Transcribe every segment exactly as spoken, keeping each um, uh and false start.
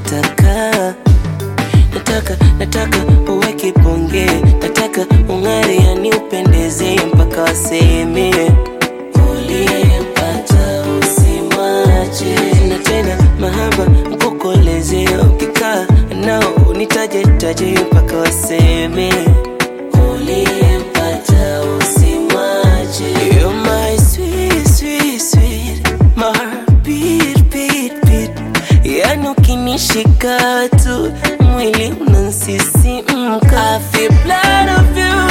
nataka Nataka, nataka uwe kiponge, nataka ung'are yani upendeze mpaka waseme uliyempata usimwache. Na tena mahaba mkukoleze, ukikaa nao unitaje taje mpaka waseme uliyempata usimwache. You're my sweet, sweet, sweet, my heart beat, beat, beat. Yani ukinishika tu mwili unansisimka. I feel proud of you.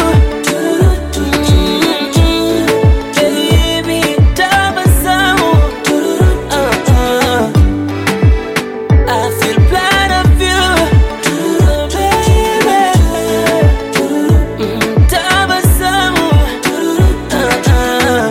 Baby, tabasamu. Uh-uh. I feel proud of you. Baby, mm, tabasamu. Uh-uh.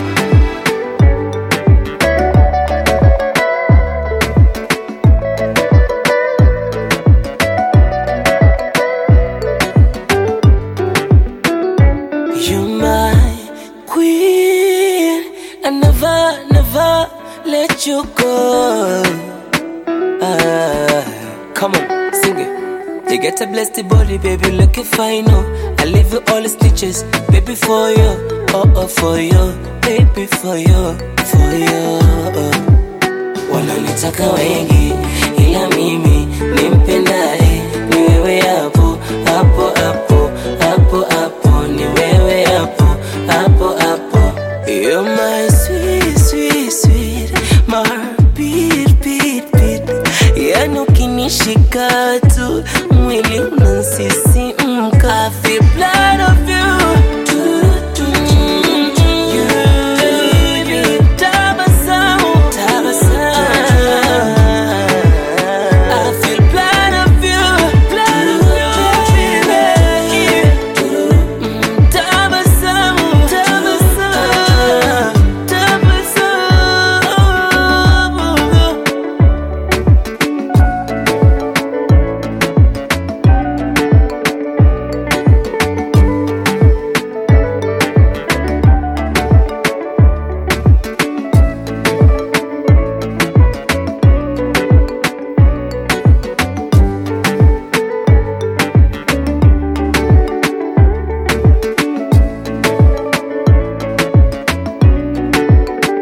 You're my queen, I never, never let you go. Ah, come on, sing it. You get a blessed body, baby, looking fine, oh. I leave you all the stitches, baby, for you. Oh, oh, for you, baby, for you, for you. Wananitaka wengi, ila mimi nimpendaye ni wewe. Hapo, hapo, hapo, hapo, hapo, ni wewe hapo, hapo, hapo. You're my sweet, sweet, sweet, my heart beat, beat, beat. Yani ukinishika tu mwili unansisimka. I feel proud of you.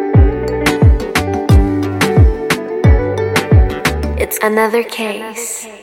It's another case.